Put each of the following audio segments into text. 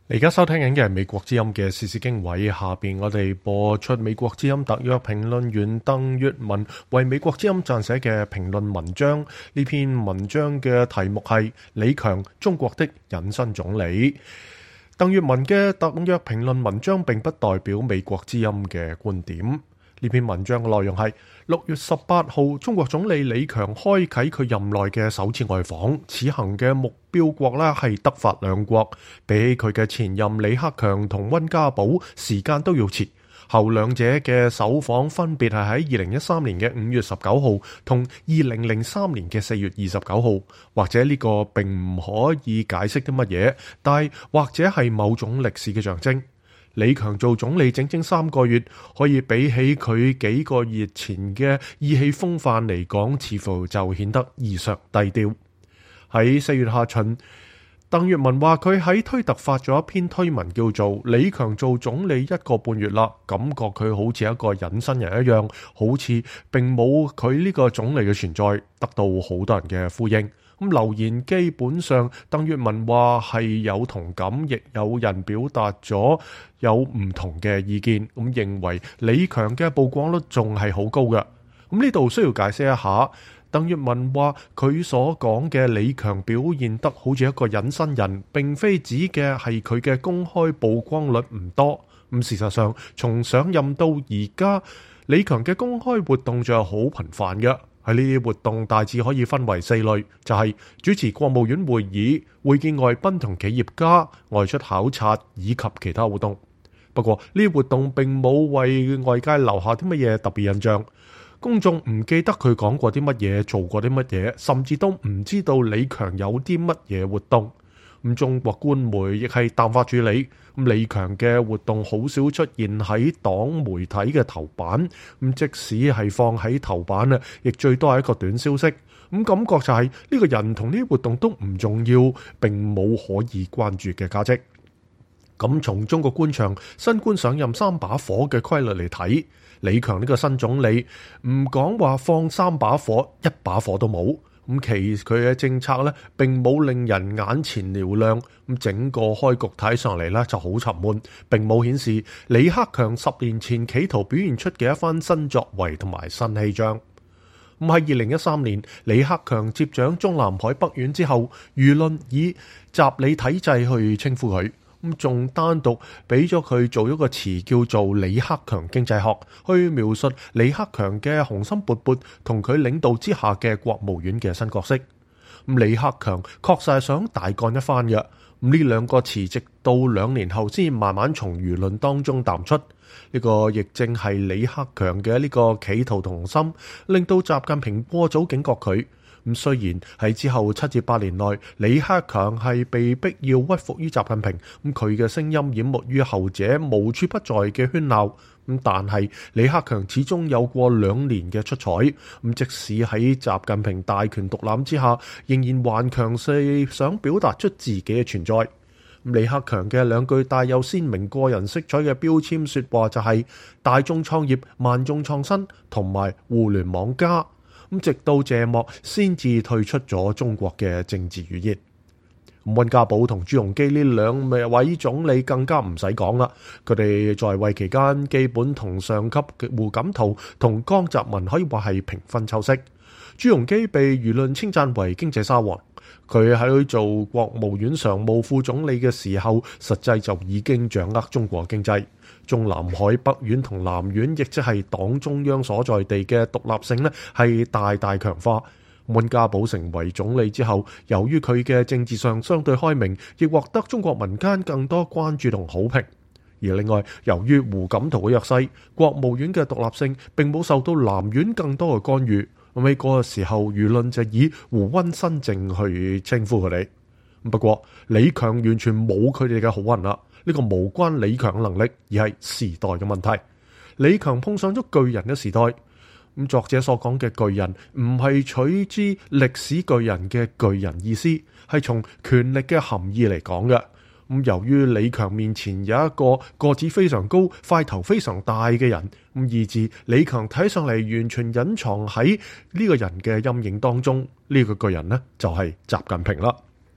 你而家收聽緊嘅係美國之音嘅時事經緯，下邊我哋播出美國之音特約評論員鄧粵文為美國之音撰寫嘅評論文章。呢篇文章嘅題目係李強，中國的隱身總理。鄧粵文嘅特約評論文章並不代表美國之音嘅觀點。呢篇文章嘅內容係6月18號，中國總理李強開啟佢任內嘅首次外訪，此行嘅目標國呢係德法兩國，比起佢嘅前任李克強同溫家寶時間都要遲。後兩者嘅首訪分別係喺2013年嘅5月19號同2003年嘅4月29號，或者呢個並唔可以解釋啲乜嘢，但係或者係某種歷史嘅象徵。李強做總理整整3個月，可以比起佢幾個月前嘅意氣風範嚟講，似乎就顯得異常低調。喺4月下旬，鄧粵文話佢喺推特發咗一篇推文，叫做李強做總理1個半月啦，感覺佢好似一個隱身人一樣，好似並冇佢呢個總理嘅存在，得到好多人嘅呼應。咁留言基本上，鄧粵文話係有同感，亦有人表達咗有唔同嘅意見，咁認為李強嘅曝光率仲係好高嘅。咁呢度需要解釋一下，鄧粵文話佢所講嘅李強表現得好似一個隱身人，並非指嘅係佢嘅公開曝光率唔多。咁事實上，從上任到而家，李強嘅公開活動就係好頻繁嘅。喺呢啲活動大致可以分為4類，就係主持國務院會議、會見外賓同企業家、外出考察以及其他活動。不過呢啲活動並冇為外界留下啲乜嘢特別印象，公眾唔記得佢講過啲乜嘢、做過啲乜嘢，甚至都唔知道李強有啲乜嘢活動。咁中國官媒亦係淡化處理，咁李強嘅活動好少出現喺黨媒體嘅頭版，咁即使係放喺頭版啊，亦最多係一個短消息。咁感覺就係呢個人同呢啲活動都唔重要，並冇可以關注嘅價值。咁從中國官場新官上任3把火嘅規律嚟睇，李強呢個新總理唔講話放3把火，1把火都冇。咁其佢嘅政策咧，並冇令人眼前嘹亮，咁整個開局睇上嚟咧就好沉悶，並冇顯示李克強10年前企圖表現出嘅一番新作為同埋新氣象。咁喺2013年，李克強接掌中南海北院之後，輿論以習李體制去稱呼佢。咁仲單獨俾咗佢做一個詞叫做李克強經濟學，去描述李克強嘅雄心勃勃同佢領導之下嘅國務院嘅新角色。咁李克強確實係想大幹一番嘅。咁呢兩個詞直到2年後先慢慢從輿論當中淡出。呢個亦正係李克強嘅呢個企圖同心，令到習近平過早警覺佢。咁雖然喺之後7至8年內，李克強係被逼要屈服於習近平，咁佢嘅聲音淹沒於後者無處不在嘅喧鬧，咁但係李克強始終有過2年嘅出彩，咁即使喺習近平大權獨攬之下，仍然頑強地想表達出自己嘅存在。李克強嘅2句帶有鮮明個人色彩嘅標籤說話就係大眾創業、萬眾創新同埋互聯網加。咁直到謝幕先至退出咗中國嘅政治語言。溫家寶同朱鎔基呢2位總理更加唔使講啦，佢哋在位期間基本同上級嘅胡錦濤同江澤民可以話係平分秋色。朱鎔基被輿論稱讚為經濟沙王，佢喺做國務院常務副總理嘅時候，實際就已經掌握中國經濟。中南海北院同南院，亦即係黨中央所在地嘅獨立性呢，係大大強化。溫家寶成為總理之後，由於佢嘅政治上相對開明，亦獲得中國民間更多關注同好評。而另外，由於胡錦濤嘅弱勢，國務院嘅獨立性並冇受到南院更多嘅干預。咁喺嗰個時候，輿論就以胡溫新政去稱呼佢哋。不過李強完全冇佢哋嘅好運啦。呢個無關李強嘅能力，而係時代嘅問題。李強碰上咗巨人嘅時代。咁作者所講嘅巨人，唔係取之歷史巨人嘅巨人意思，係從權力嘅含義嚟講嘅。咁由於李強面前有一個個子非常高、塊頭非常大嘅人，咁以致李強睇上嚟完全隱藏喺呢個人嘅陰影當中。呢個巨人呢，就係習近平啦。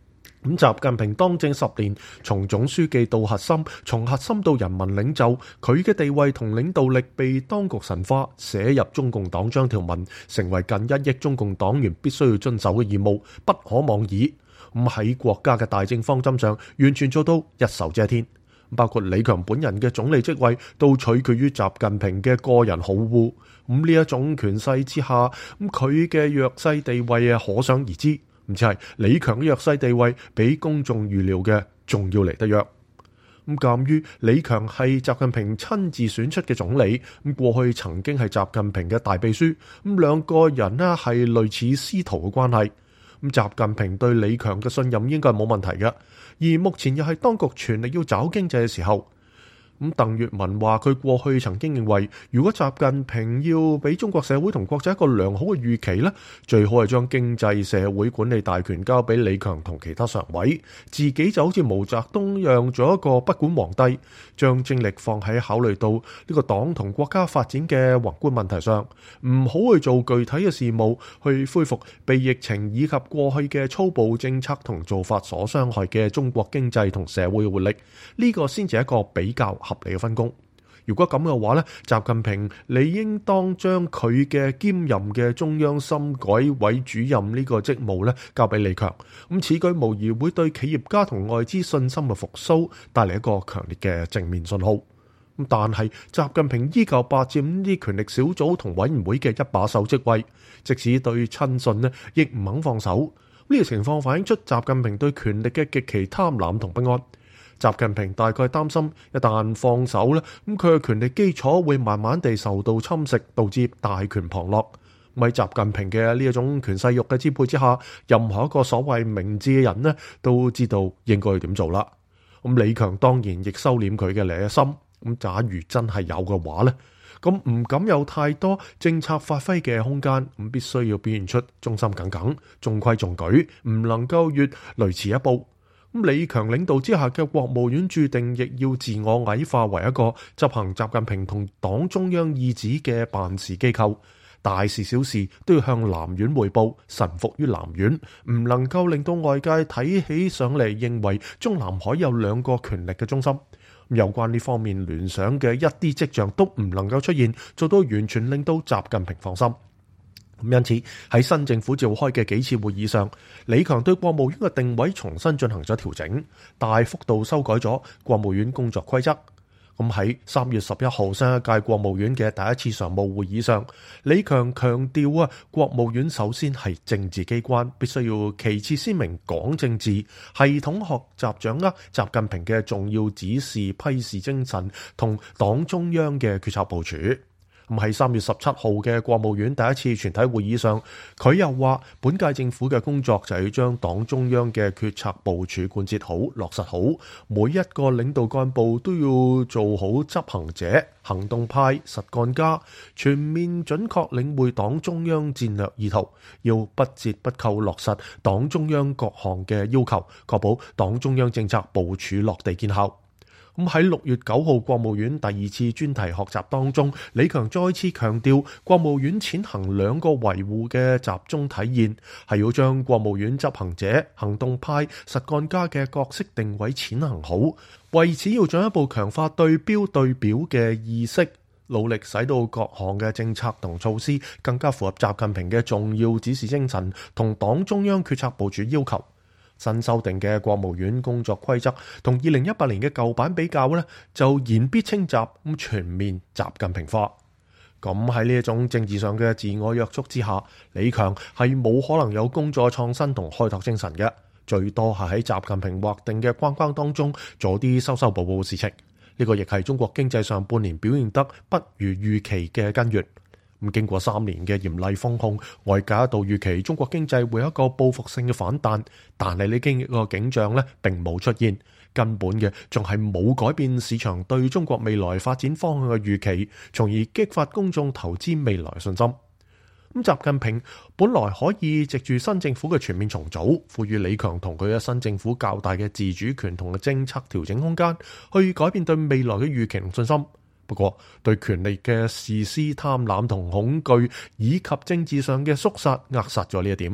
咁習近平當政10年，從總書記到核心，從核心到人民領袖，佢嘅地位同領導力被當局神化，寫入中共黨章條文，成為近1億中共黨員必須要遵守嘅義務，不可妄議。咁喺國家嘅大政方針上，完全做到一手遮天。包括李強本人嘅總理職位，都取決於習近平嘅個人好惡。咁呢一種權勢之下，咁佢嘅弱勢地位可想而知。唔似係李強嘅弱勢地位比公眾預料嘅仲要嚟得弱。咁鑑於李強係習近平親自選出嘅總理，咁過去曾經係習近平嘅大秘書，咁兩個人呢係類似師徒嘅關係。咁習近平對李強嘅信任應該係冇問題嘅。而目前又係當局全力要找經濟嘅時候。咁鄧月文話佢過去曾經認為，如果習近平要俾中國社會同國際一個良好嘅預期呢，最好係將經濟社會管理大權交俾李強同其他常委，自己就好似毛澤東讓咗一個不管皇帝，將精力放喺考慮到呢個黨同國家發展嘅宏觀問題上，唔好去做具體嘅事務，去恢復被疫情以及過去嘅粗暴政策同做法所傷害嘅中國經濟同社會嘅活力。呢個先至係一個比較合理嘅分工。如果咁嘅話呢，習近平理應當將佢嘅兼任嘅中央深改委主任呢個職務呢交俾李強。咁此舉無疑會對企業家同外資信心嘅復甦帶嚟一個強烈嘅正面信號。但係習近平依舊霸佔啲權力小組同委員會嘅一把手職位，即使對親信呢亦唔肯放手。呢個情況反映出習近平對權力嘅極其貪婪同不安。習近平大概擔心，一旦放手咧，咁佢嘅權力基礎會慢慢地受到侵蝕，導致大權旁落。喺習近平嘅呢一種權勢欲嘅支配之下，任何一個所謂明智嘅人呢，都知道應該要點做啦。咁李強當然亦收斂佢嘅野心。咁假如真係有嘅話呢，咁唔敢有太多政策發揮嘅空間，咁必須要表現出忠心耿耿、中規中矩，唔能夠越雷池一步。咁李強領導之下嘅國務院注定亦要自我矮化為一個執行習近平同黨中央意旨嘅辦事機構，大事小事都要向南院匯報，臣服於南院，唔能夠令到外界睇起上嚟認為中南海有兩個權力嘅中心。有關呢方面聯想嘅一啲跡象都唔能夠出現，做到完全令到習近平放心。因此喺新政府召開嘅幾次會議上，李強對國務院嘅定位重新進行咗調整，大幅度修改咗國務院工作規則。咁喺3月11號新一屆國務院嘅第一次常務會議上，李強強調國務院首先係政治機關，必須要旗幟鮮明講政治，系統學習掌握習近平嘅重要指示批示精神同黨中央嘅決策部署。咁喺3月17號嘅國務院第一次全體會議上，佢又話本屆政府嘅工作就係要將黨中央嘅決策部署貫徹好、落實好，每一個領導幹部都要做好執行者、行動派、實幹家，全面準確領會黨中央戰略意圖，要不折不扣落實黨中央各項嘅要求，確保黨中央政策部署落地見效。咁喺6月9號國務院第二次專題學習當中，李強再次強調國務院踐行兩個維護嘅集中體現，係要將國務院執行者、行動派、實幹家嘅角色定位踐行好，為此要進一步強化對標對表嘅意識，努力使到各項嘅政策同措施更加符合習近平嘅重要指示精神同黨中央決策部署要求。新修訂嘅國務院工作規則同2018年嘅舊版比較呢，就言必稱習，咁全面習近平化。咁喺呢一種政治上嘅自我約束之下，李強係冇可能有工作創新同開拓精神嘅，最多係喺習近平劃定嘅框框當中做啲修修補補嘅事情。呢個亦係中國經濟上半年表現得不如預期嘅根源。咁經過3年嘅嚴厲封控，外界一度預期中國經濟會有一個報復性嘅反彈，但係呢經歷個景象呢並冇出現，根本嘅仲係冇改變市場對中國未來發展方向嘅預期，從而激發公眾投資未來信心。咁習近平本來可以藉住新政府嘅全面重組，賦予李強同佢嘅新政府較大嘅自主權同嘅政策調整空間，去改變對未來嘅預期同信心。不過，對權力嘅自私貪婪同恐懼，以及政治上嘅肅殺扼殺咗呢一點。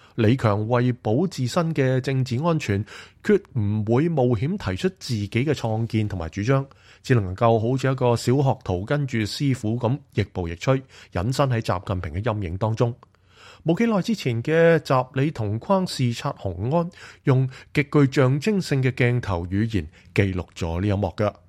李強為保自身嘅政治安全，決唔會冒險提出自己嘅創建同埋主張，只能夠好似一個小學徒跟住師傅咁亦步亦趨，隱身喺習近平嘅陰影當中。冇幾耐之前嘅習李同框視察雄安，用極具象徵性嘅鏡頭語言記錄咗呢一幕㗎。